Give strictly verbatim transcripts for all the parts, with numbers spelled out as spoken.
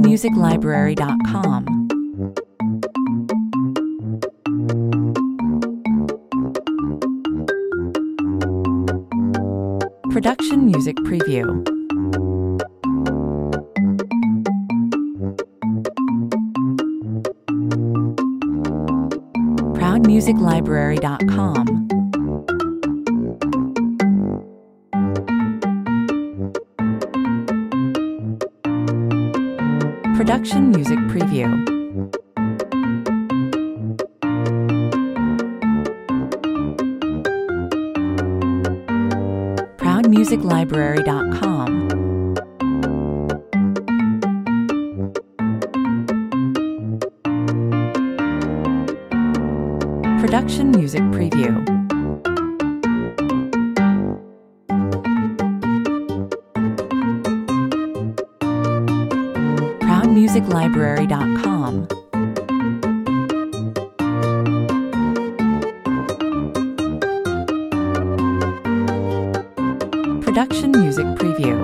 proud music library dot com. Production Music Preview. proud music library dot com. Production Music Preview. proud music library dot com. Production Music Preview. proud music library dot com. Production Music Preview.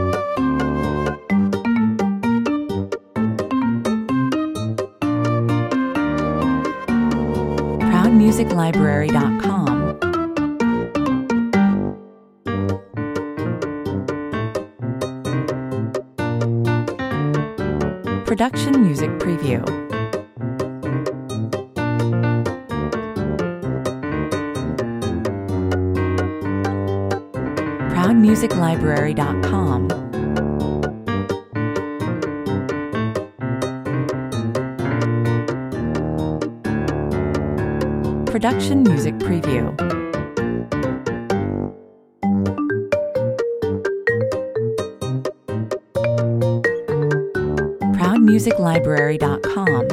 proud music library dot com. Production Music Preview. proud music library dot com. Production Music Preview. proud music library dot com.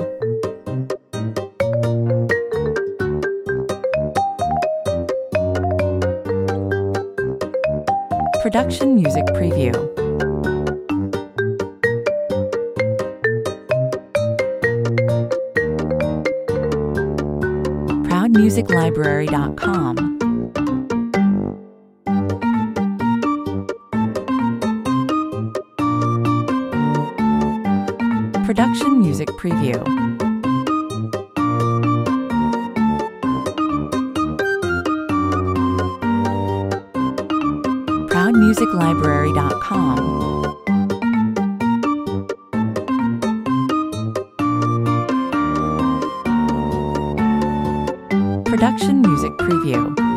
Production Music Preview. proud music library dot com. Production Music Preview. proud music library dot com. Production Music Preview.